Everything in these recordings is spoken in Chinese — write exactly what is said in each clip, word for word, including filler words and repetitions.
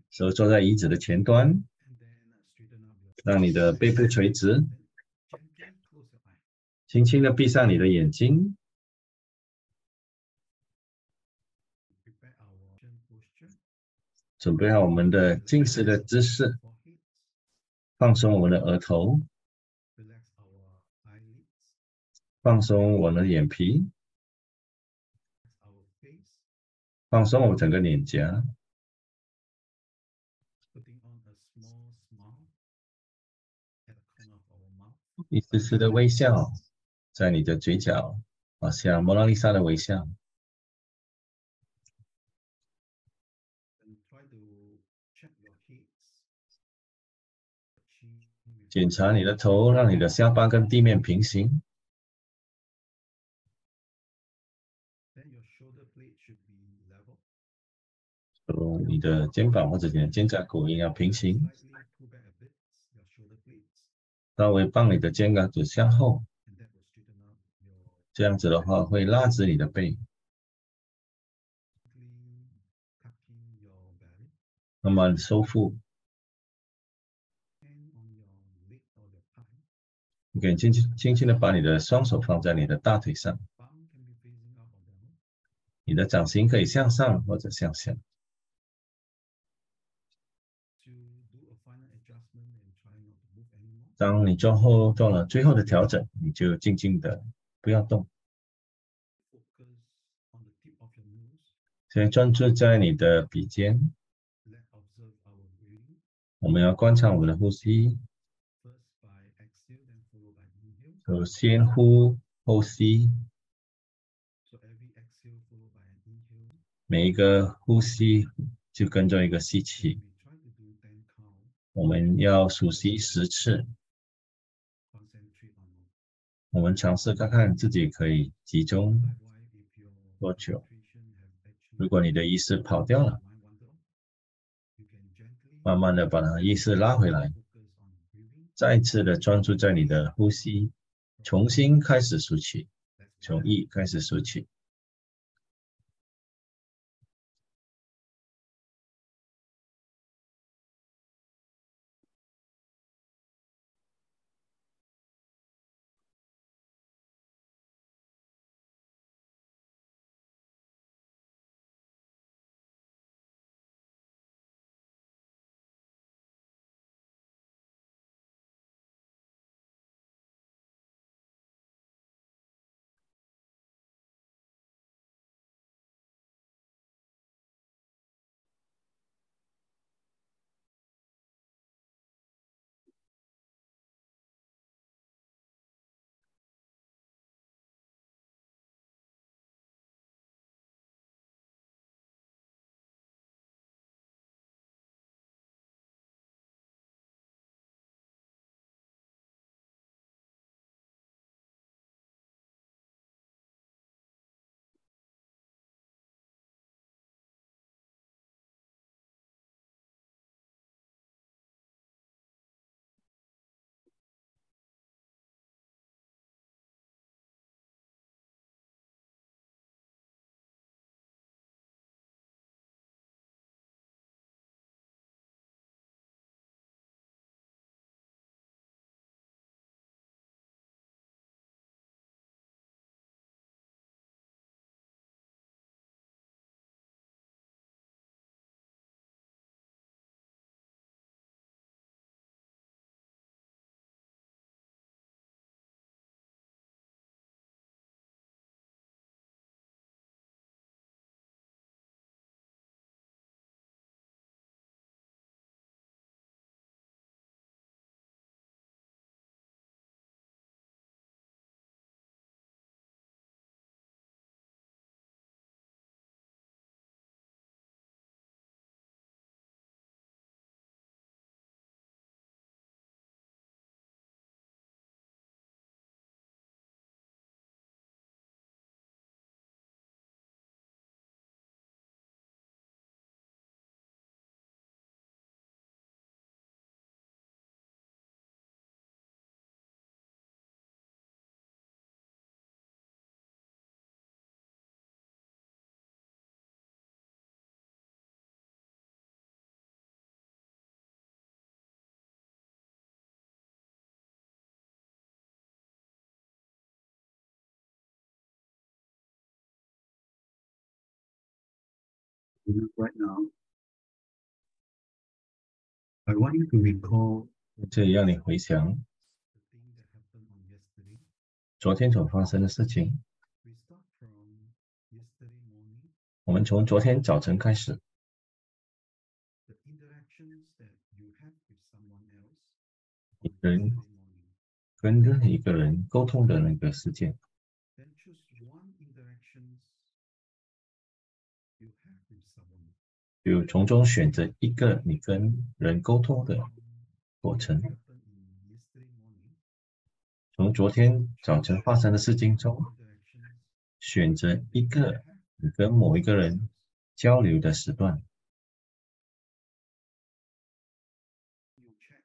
手坐在椅子的前端，让你的背部垂直，轻轻的闭上你的眼睛，准备好我们的静思的姿势，放松我们的额头，放松我们的眼皮，放松我们整个脸颊，一丝丝的微笑在你的嘴角，好像蒙娜丽莎的微笑。检查你的头，让你的下巴跟地面平行。哦，你的肩膀或者你的肩胛骨应该平行，稍微放你的肩胛骨向后，这样子的话会拉直你的背。慢慢收腹。你可以轻轻轻轻的把你的双手放在你的大腿上，你的掌心可以向上或者向下。当你做后做了最后的调整，你就静静的不要动。现在专注在你的鼻尖，我们要观察我们的呼吸，首先呼后吸，每一个呼吸就跟着一个吸气。我们要数息十次，我们尝试看看自己可以集中多久。如果你的意识跑掉了，慢慢的把它意识拉回来，再次的专注在你的呼吸，重新开始数起，从一开始数起。 right now, I want you to recall 这里让你回想 the thing that happened on yesterday. 昨天所发生的事情。 We start from yesterday morning, 我们从昨天早晨开始， the interactions that you had with someone else 一 on 个人 yesterday morning. 跟任何一个人沟通的那个事件， Then choose one interactions you have with someone. 就从中选择一个你跟人沟通的过 What 程。 happened in yesterday morning? 从昨天早晨发生的事情中， Interactions 选择一 you 个 have 你跟某一个人交流的时段， you check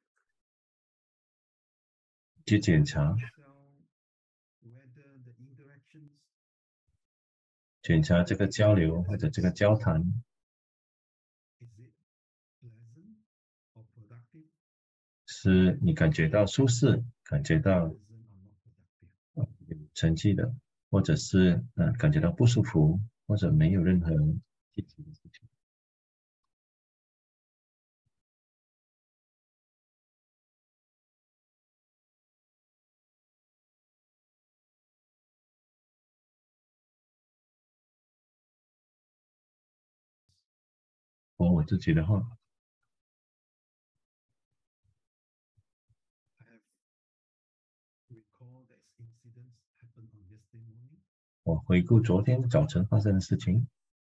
去检查， yourself whether the interactions 检查这个交流或者这个交谈 is it pleasant or productive? 是你感觉到舒适，感觉到 Pleasant or not productive? 呃有成绩的，或者是呃感觉到不舒服，或者没有任何积极的事情。我我自己的话， I have recalled that incidents happened on yesterday morning. 我回顾昨天早晨发生的事情，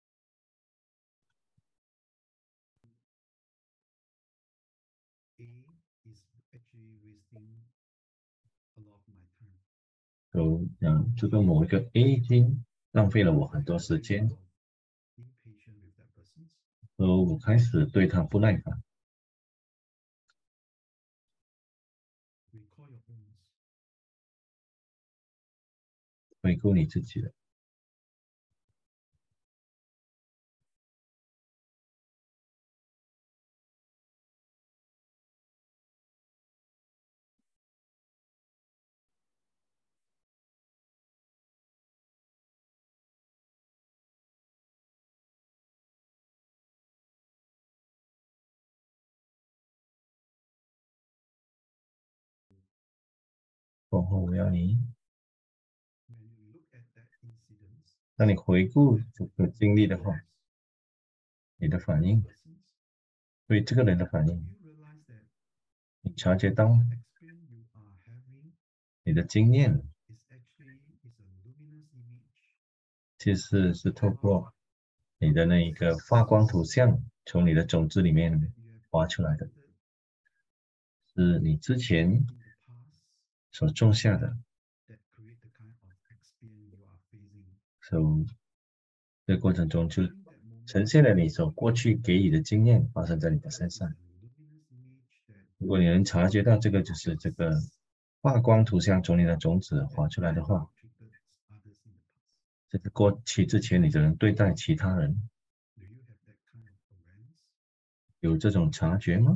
A is actually wasting a lot of my time. 有嗯这个某一个 A 已经浪费了我很多时间， Of impatient with that person. 所以我开始对他不耐烦。 Recall your own. 回顾你自己的， 过后我要你， When you look at that incident, 当你回顾这个经历的话， 你的反应， persons, 对这个人的反应， you realize that 你察觉到 the experience you are having 你的经验 is actually is a luminous image 其实是透过你的那一个发光图像，从你的种子里面 that you have 发出来的， planted 是你之前 in the past 所种下的。 that create the kind of experience you are facing. 所以这个过程中就 During that moment, 呈现了你所过去给予的经验发生在你的身 it's 上。 a luminous image that 如果你能察觉到这个就是这个发光图像从你的种子发出来的话， treated others in the past. 这是过去之前你就能对待其他人， Do you have that kind of awareness? 有这种察觉吗？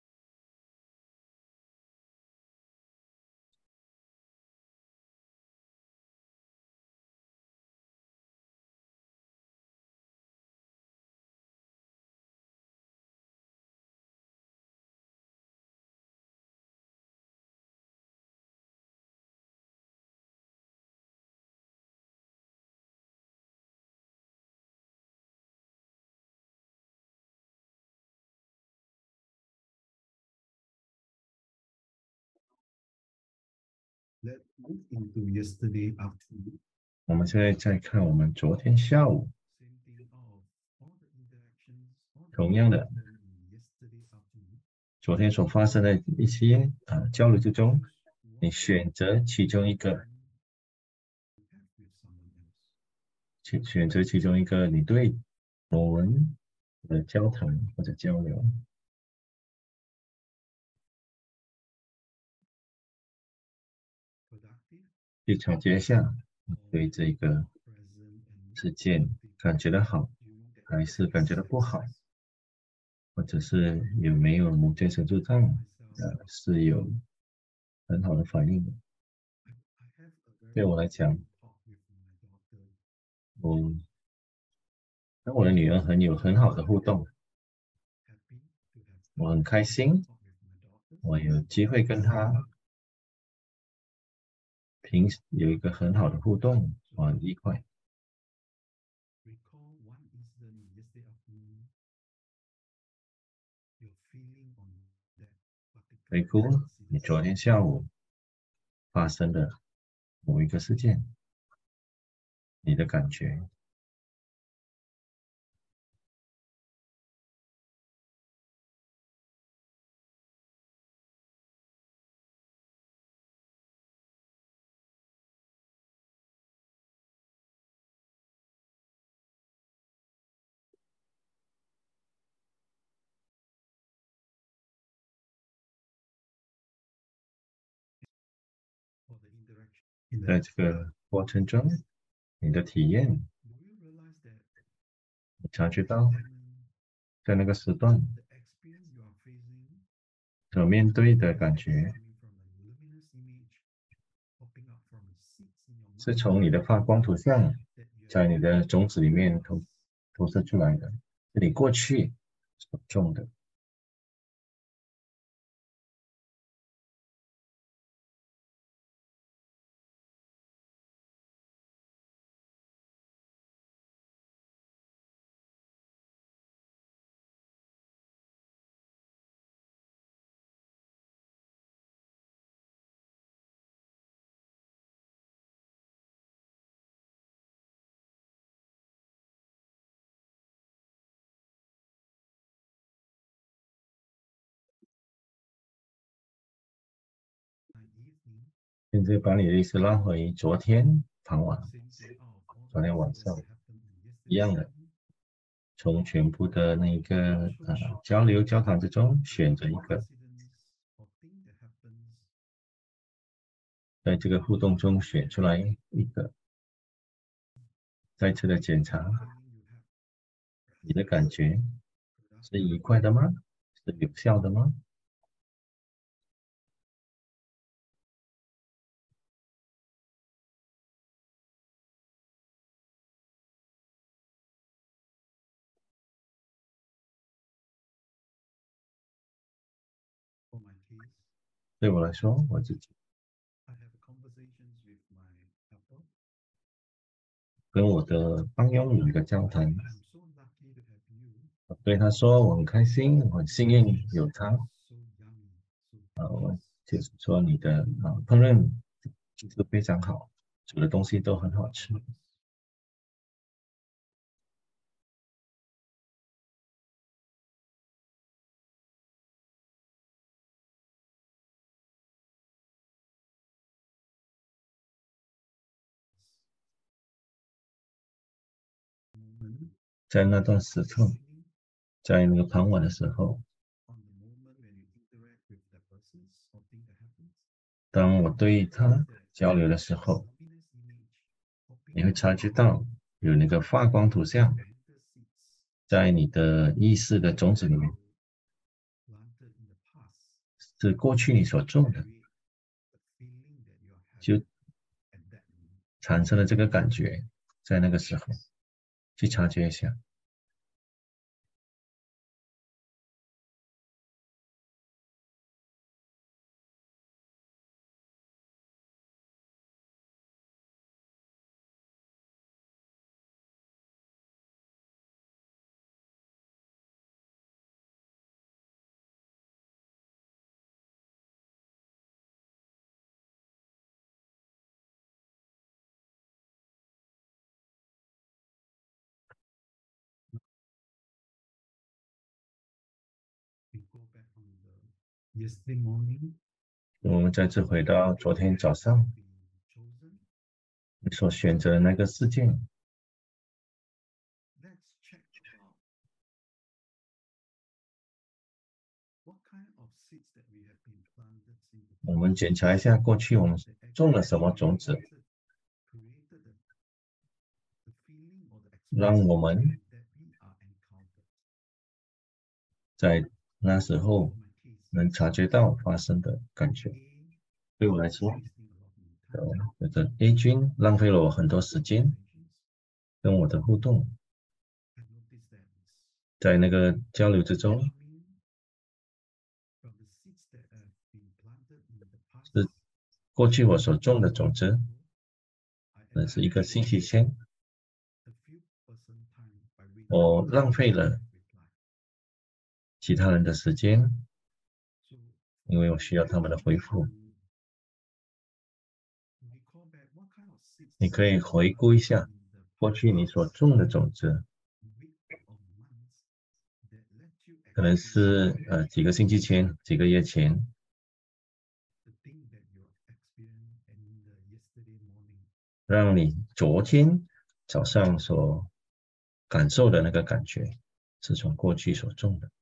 Let's move into yesterday afternoon. 我们现在再看我们昨天下午 Same thing of all the interactions, all the 同样的 happened in yesterday afternoon. 昨天所发生的一些啊、呃交流之中， Choose 你 one 选择其中一个， you have with someone else. 选选择其中一个你对某人的交谈或者交流， Productive 去察觉一下你 or 对这个 present and 事件感觉到好， during that 还是感觉到不好， success. 或者是有没有某件程度上 Myself, 呃是有很好的反应的。 I, I have a very 对我来讲， talk with my daughter. 我跟我的女儿很有很好的互动， happy to have 我很开心， talk with my daughters. 我有机会跟她平有一个很好的互动，我很愉快。 Recall one incident in yesterday afternoon. Your feeling on that 回 particular 顾你 incident. 昨天下午发生的某一个事件，你的感觉。 Or the interaction in 在 that. 这个过程中，你的体验， Do you realize that 你察觉 at 到 that moment, 在那个时段 the experience you are facing 所面对的 is 感觉， coming from a luminous image popping up from the seeds in your 是 mind 从你的发光图像 that you 在 have 你的种子里面投投射出来的，是你过去所种的。 my evening 现在把你的意识拉回昨天傍晚， same thing out of all 昨 the 天晚 incidents 上 that happened in 一 yesterday's 样的， evening. 从全部的那个 Choose 呃 short 交流交谈之中选择一 incidents 个， or thing that happens 在这个互动中选出来一个，再次的检查 feeling you have 你的感觉 productive 是愉快的吗？是有效的吗？ for my case. 对我来说，我自己 I have conversations with my helper. 跟我的帮佣有一个交谈， I'm so lucky to have you. 我对他说我很开心，我很幸运有他。 So yummy, so 啊，我 delicious. 就是说你的啊烹饪技术非常好，煮的东西都很好吃。 Moment 在那段时刻， listening 在那个傍晚的时候， on the moment when you interact with that person or thing that happens. 当我对他交流的时候， Luminous image popping 你会 up 察觉到有那个发光图像 mental seeds 在你的意识的种子里面， planted in the past 是过去你所种的， create the feeling that you are 就 having at that moment. 产生了这个感觉，在那个时候去察觉一下。 We go back on the yesterday morning. 我们再次回到昨天早上 We chosen. 你所选择的那个事件， Let's check about what kind of seeds that we have been planted in the 我们检查一下过去我们 that actually 种了什么种子， created, created the, the feeling or the 让 experience 我们 that we are encountered. 在那时候 In my case, 能察觉到发生的感觉。 A 对我来说， wasting a lot of my time. 呃，这 A 君浪费了我很多时间 Conversations 跟我的互动， had no 在那个交流之中， from the seeds that have been planted in the past 是过去我所种的种子， I 那是一个 actually 星期前， a few person time by waiting 我浪费了 reply. 其他人的时间， So 因为我需要他们的回复。 recall back what kind of seeds 你可以回顾一下 in the 过去你所种的种子， week or months that let you 可能 experience 是呃几个星期前、几个月前， the thing that you experienced in the yesterday morning. 让你昨天早上所感受的那个感觉，是从过去所种的。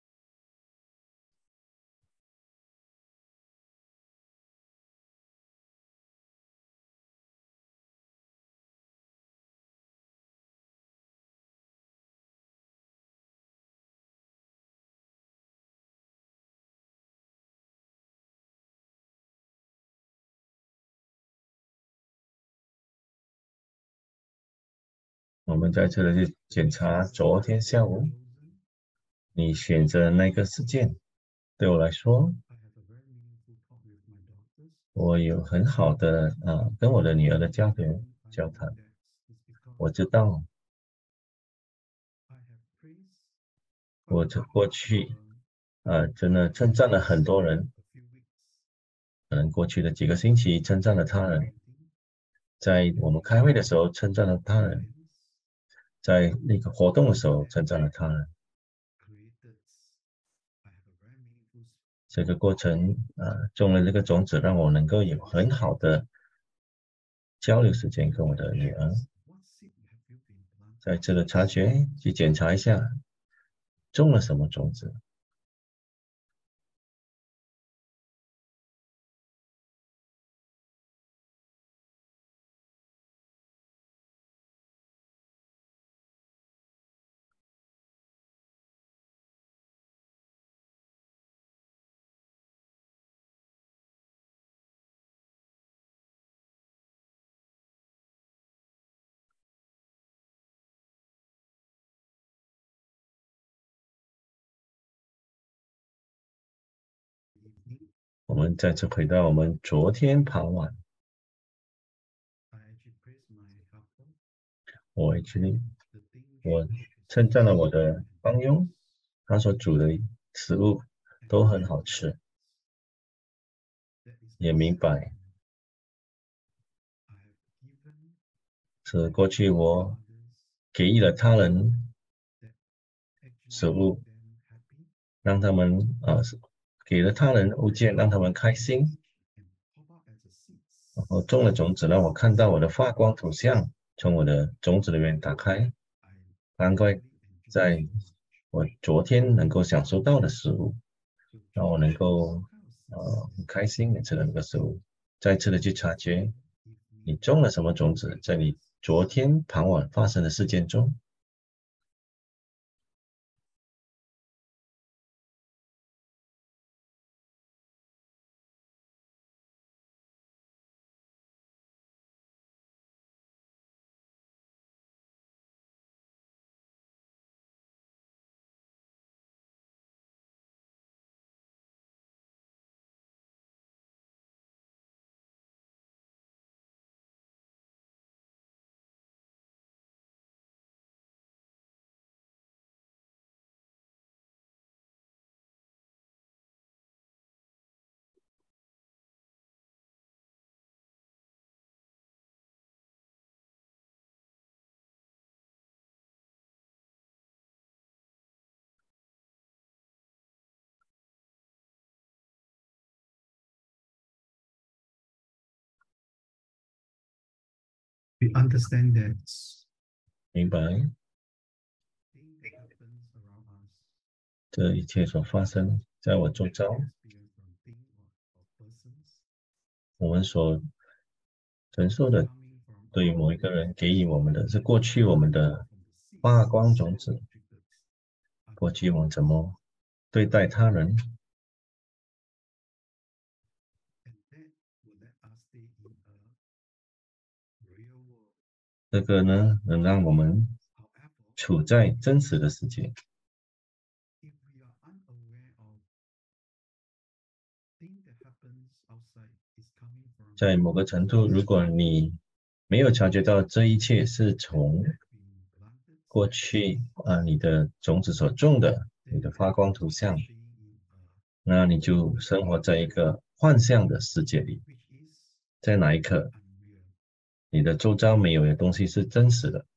我们在这里去检查昨天下午 Chosen, 你选择的那个事件，对我来说， I have a very meaningful talk with my daughters. 我有很好的啊、呃跟我的女儿的交流 I 交 know 谈。 that is because 我知道 I have praised 我 quite 这 a 过 few 去 people 呃真的称赞了很多人， a few weeks 可能过去的几个星期称赞了他人， meeting 在我们开会的时候称赞了他人， events 在那个活动的时候称赞了他人。 created. I have a very meaningful 这个过程啊、呃种了这个种子，让我能够有很好的交流时间跟我的女儿， what seed have you been planted 在这个察觉去检查一下种了什么种子。 evening. 我们再次回到我们昨天傍晚， I actually praised my helper. 我 actually The thing 我 she cooked is 称赞了 tasty 我的 and 帮佣， 他所煮的食物 and 都很 I 好 know 吃， that is 也 my 明 seed 白 and I have given 是过去我 others 给予了他人 that actually 食 make 物， them happy 让他们啊、呃给了他人物件，让他们开心， and pop out as a seeds. 然后种了种子，让我看到我的发光图像从我的种子里面打开， I 难怪 really enjoy 在 so much. 我昨天能够享受到的食物， So 让我 choose 能够 what kind of seeds 呃很开心的吃了那个食物，再次的去察觉 evening 你种了什么种子，在你昨天傍晚发生的事件中。 we understand that 明白 thing that happens around us 这一切所发生在我周遭， experience from thing or, or persons 我们所承受的 coming from 对于 our 某一个人给予我们的是过去我们的 from the seeds 发光种 that 子， triggered 过去我们怎么对待他人， and that will let us stay in a real world. 这个呢能让我们 However, 处在真实的世界。 在某个程度，如果你没有察觉到这一切是从过去啊你的种子所种的，你的发光图像，那你就生活在一个幻象的世界里。在哪一刻，你的周遭没有的东西是真实的。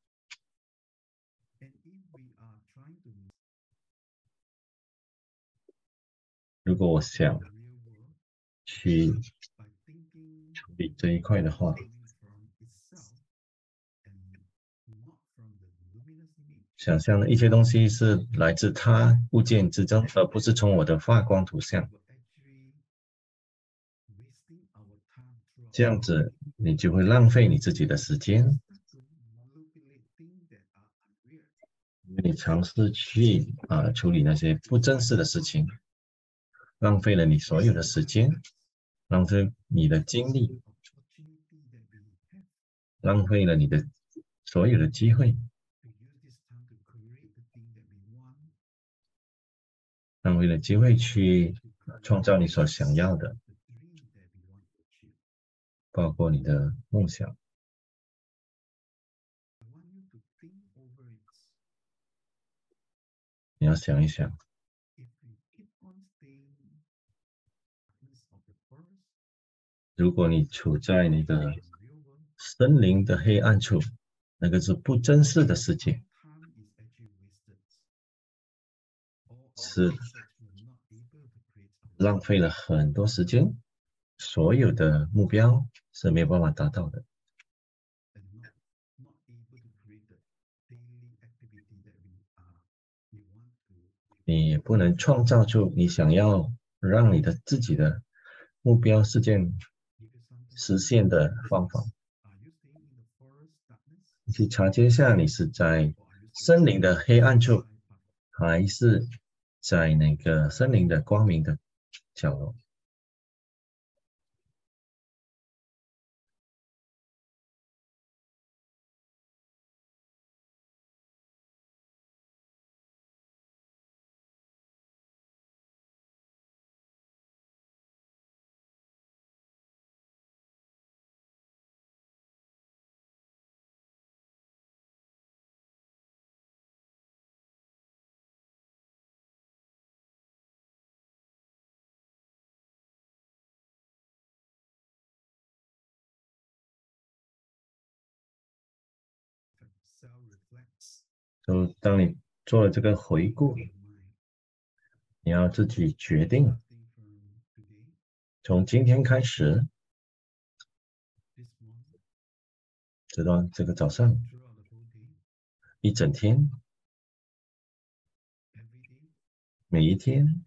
如果我想去处理这一块的话，想象的一些东西是来自他物件之中，而不是从我的发光图像。这样子，你就会浪费你自己的时间，因为你尝试去啊、呃、处理那些不真实的事情，浪费了你所有的时间，浪费你的精力，浪费了你的所有的机会，浪费了机会去创造你所想要的，包括你的梦想。你要想一想，如果你处在你的森林的黑暗处，那个是不真实的世界，是浪费了很多时间，所有的目标是没有办法达到的。你也不能创造出你想要让你的自己的目标事件实现的方法。你去察觉一下，你是在森林的黑暗处，还是在那个森林的光明的角落？就当你做了这个回顾，你要自己决定，从今天开始，直到这个早上，一整天，每一天，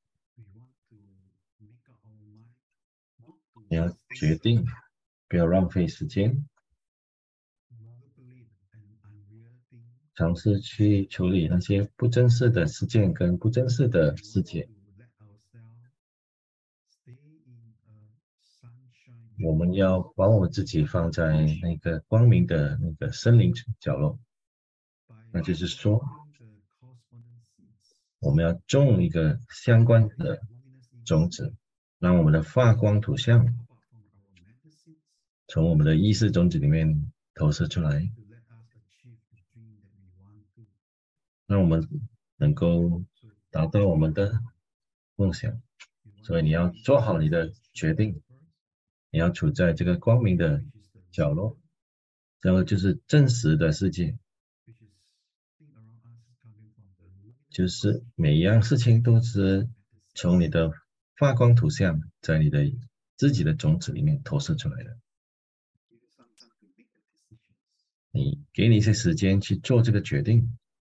你要决定，不要浪费时间，尝试去处理那些不真实的事件跟不真实的世界。我们要把我们自己放在那个光明的那个森林角落，那就是说，我们要种一个相关的种子，让我们的发光图像从我们的意识种子里面投射出来，让我们能够达到我们的梦想。所以你要做好你的决定，你要处在这个光明的角落，然后就是真实的世界，就是每一样事情都是从你的发光图像在你的自己的种子里面投射出来的。你给你一些时间去做这个决定。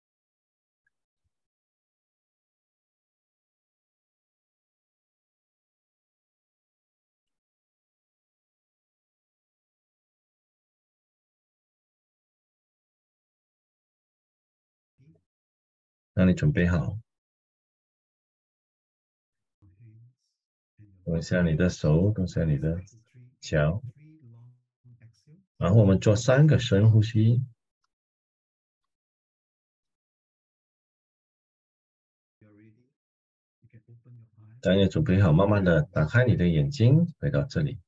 让你准备好，动一下你的手，动一下你的脚，然后我们做三个深呼吸。 当你准备好，慢慢的打开你的眼睛，回到这里。